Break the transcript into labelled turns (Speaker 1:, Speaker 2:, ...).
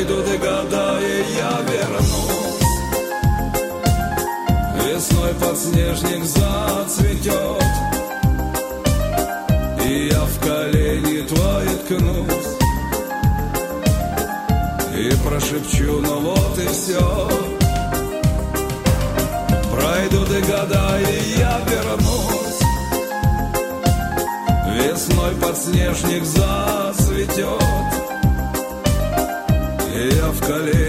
Speaker 1: Пройдут и года, и я вернусь. Весной подснежник зацветет, и я в колени твои ткнусь и прошепчу, ну вот и все. Пройдут и года, и я вернусь. Весной подснежник зацветет, и я в колени